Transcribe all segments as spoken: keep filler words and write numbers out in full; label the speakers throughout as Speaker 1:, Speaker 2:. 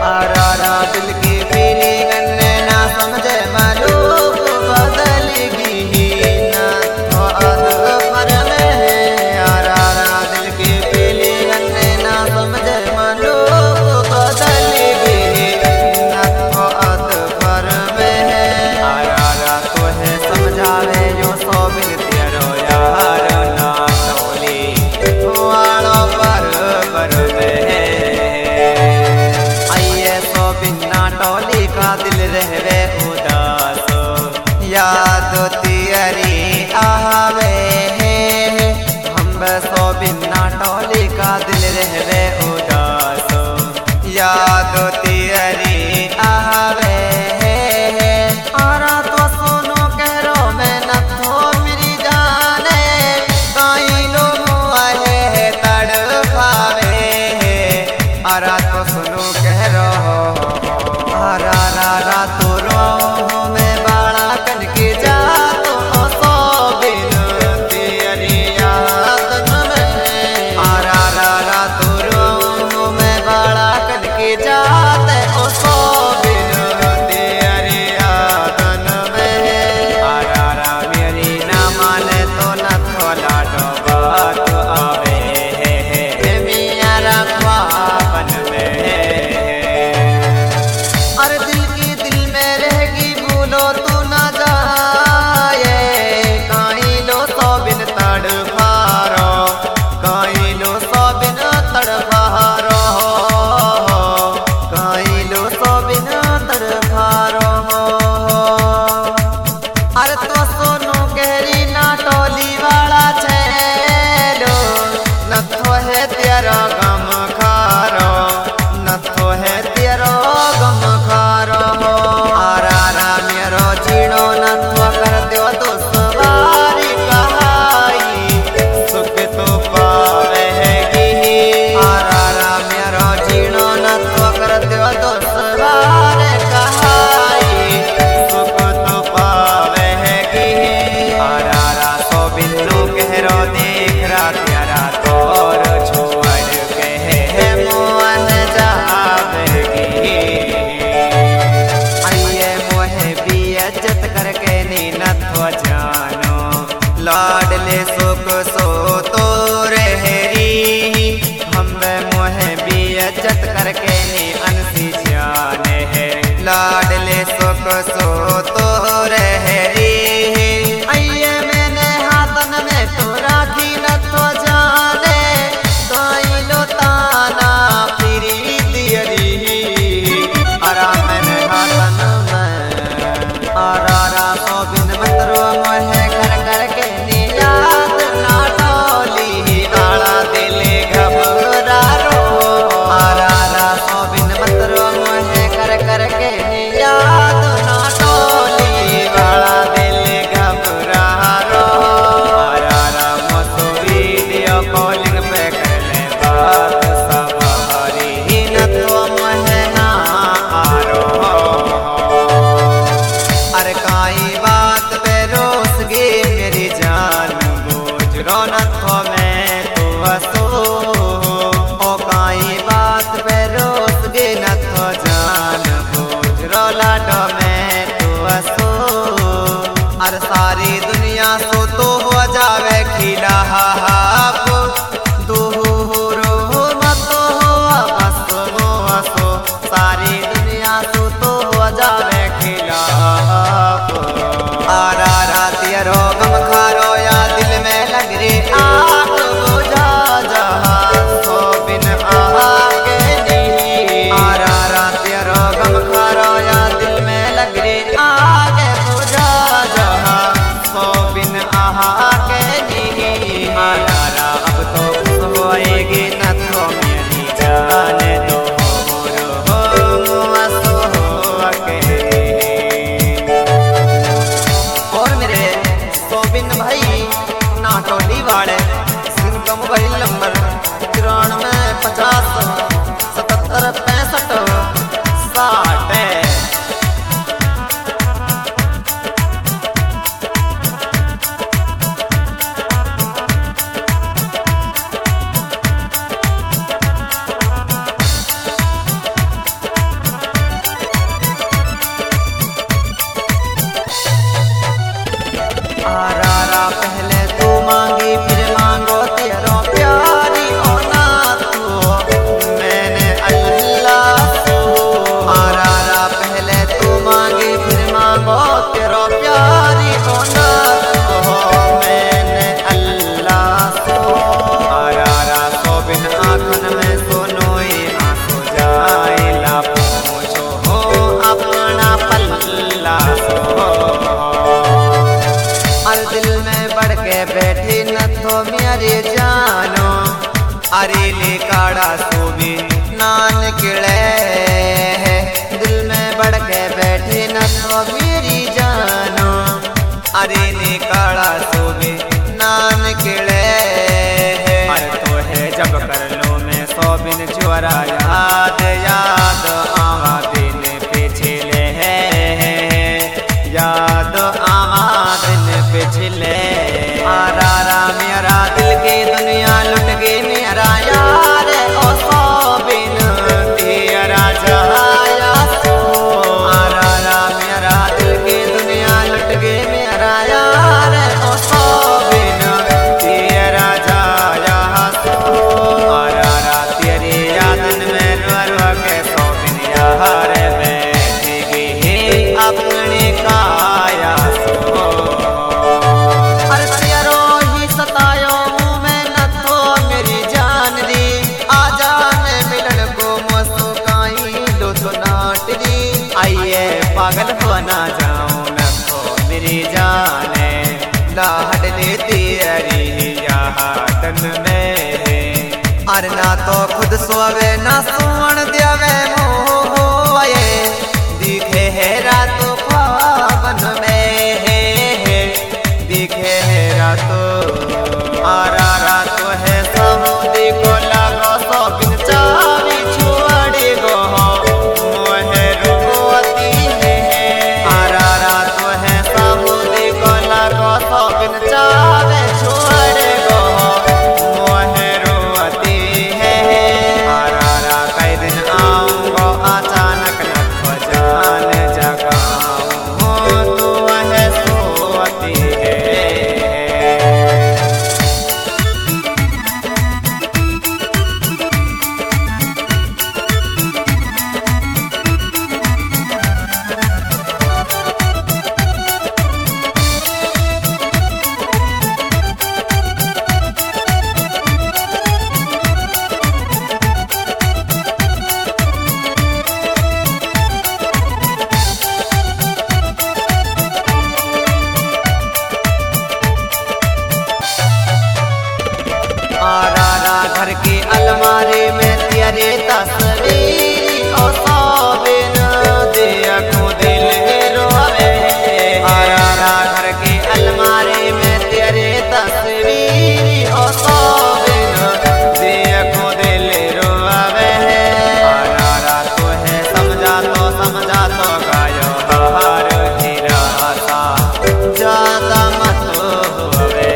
Speaker 1: आरा दिल की फीलिंग ना समझे मालूम बदलेगी ना तो अद पर में। आरा दिल की फीलिंग ना समझे मालूम बदलेगी ना तो अद पर में। आरा तो है समझावे जो सौ बिन तेरो यार ना टोली वालों पर पर में। टोली का दिल रहवे उदास याद तेरी आवे हम सो बिना टोली का दिल रहवे उदास याद तेरी आवे। आरा तो सुनो करो मैं न थो मेरी जाने कई लोग आए तड़पावे। आरा तो सुनो करो आरा रा रा तो रो में बाड़ा कन के जा तो सो बिन तेरी याद में। आरा रा रा तो रो में बाड़ा कन के जाते ओ सो बिन तेरी याद में। आरा रा मेरी ना माने तो न थोला डोबात आवे मियाँ रखवा बन में। अरे दिल की दिल में रहेगी भूलो तू ना जाए कहीं लो सौ बिन तड़पारो कहीं लो सौ बिन तड़पारो कहीं लो सौ बिन तड़पारो। अरे तो सोनू गहरी ना टोली वाला छेलो न तो है तेरा गम खारो न तो है तेरा गम खारो। आरा रा मेरो जीणो न तो कर दो तो सवारी कहाई सुख तो पावेगी। आरा रा मेरो जीणो न तो कर दो तो सवारी कहाई सुख तो पावेगी। आरा रा सो बिन्नू कहरो देख रा तेरा तोर छोड़ के मोहन जावेगी। इज्जत करके नी न थो जानो लाडले सुख सो तो रहरी हम मोहे भी इज्जत करके नी अनसी जाने है लाडले सुख सो तो रहरी। आइए मैंने हाथन में तो राखी न थो जाने दाई लो ताना फिरी दियरी। आरा मैंने हाथन आरा रा सो बिन मतरो मोहे घर घर के नी याद ना टोली आला दिल घबरा रो। आरा रा सो बिन मतरो मोहे घर घर के नी याद ना टोली वाला दिल घबरा रो। आरा रा मोसो वीडियो कॉलिंग पे कर ले बात सवारी न तो मोहे ना आरो। अरे काई बात पे रोस गे मेरी जान बोझ रौनक हो मैं तो असो ओ काई बात पे रोस गे न तो जान बोझ रौला डो मैं तो असो। अरे सारी दुनिया सो तो हो जावे खिला हाको दूरो मत हो बस वो असो सारी दुनिया सो तो हो जावे खिला। आरा रा तेरो गम खारो या दिल में लग रे आग बुझा जहा सो बिन आगे नहीं। आरा रा तेरो गम खारो या दिल में लग रे आग बुझा जहा सो बिन आगे नहीं। आरा रा अब तो खुश होएगी न तो मेरी जान दो पागल हो ना जाऊं मैं तो मेरी जाने लाड लेती अरी यादन में अर ना तो खुद सोवे ना सुन देवे मोए दिखे है रात पावन में दिखे है रात आरा रात है समुदी को लगो शौकीन चावी छुआड़ी गो मोहे रुकती है आरा रात है समुदी को लगो शौकीन चावी छुआड़ी गो मोहे रुकती है आरा रा कई दिन आऊंगो अचानक न तो जान जगाऊं तू है सोती है। आरा घर की अलमारी में तेरे तस्वीर और सोबिन दिया को दिल रोवे आरा घर की अलमारी में तेरे तस्वीर और सोबिन दिया को दिल रोवे आरा तो है समझा तो समझा तो गायो हार हीरा सा ज्यादा मत होवे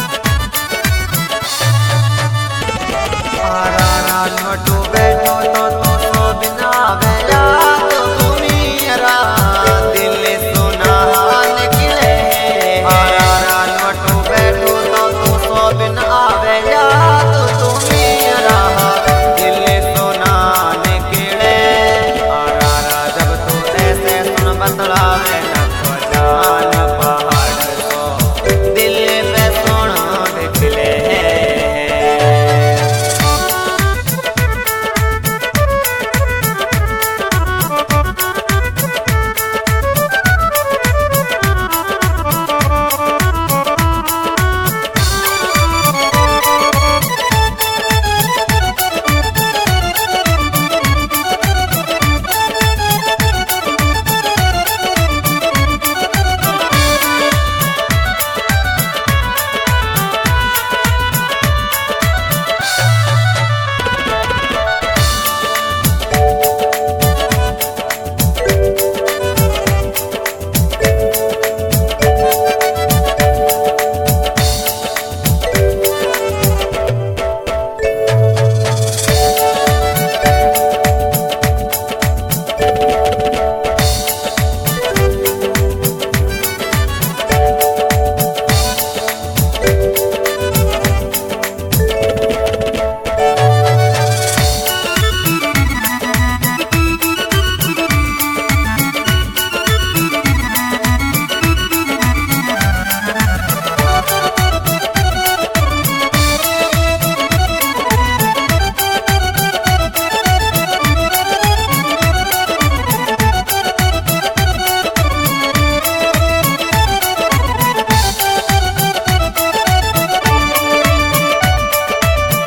Speaker 1: छोटू बैठो तो